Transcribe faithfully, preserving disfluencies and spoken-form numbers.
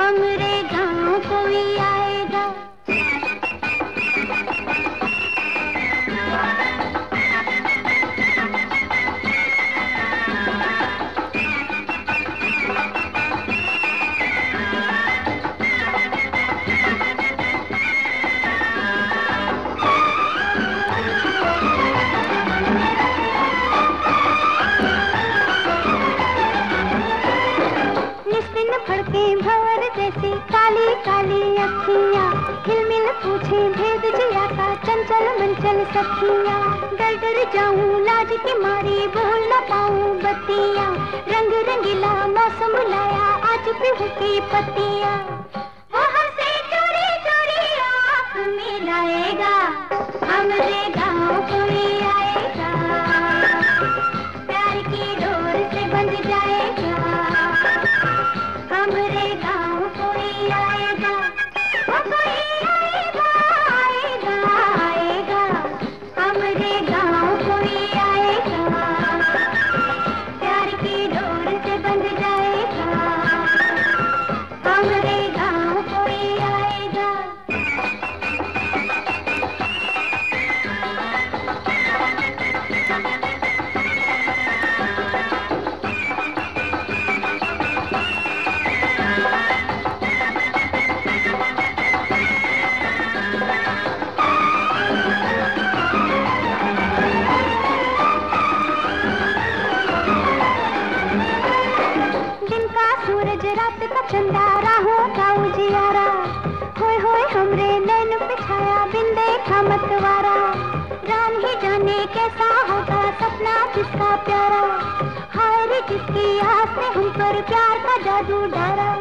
हमरे गाँव कोई आएगा। फड़के भंवर जैसी काली काली अखियाँ, हिलमिल पूछे भेद जिया का चंचल मंचल सखियाँ। डर डर जाऊं लाज की मारी बोल न पाऊं बत्तियाँ, रंग रंगीला मौसम लाया आज पीहू की पत्तियाँ। वहाँ से चोरी चोरी आँख मिलाएगा, हमरे गाँव कोई आएगा, प्यार की डोर से बंध जाएगा, हमरे गाँव कोई आएगा, वो कोई आएगा आएगा आएगा, हमरे गाँव कोई आएगा, प्यार की डोर से बंध जाएगा, हमरे गाँव कोई आएगा। सूरज रात का चंदा राहों का उजियारा, होए होए हमरे नैन पे छाया बिन देखा मतवारा। राम ही जाने कैसा होगा सपना जिसका प्यारा, हाय रे जिसकी आस ने हम पर प्यार का जादू डाला।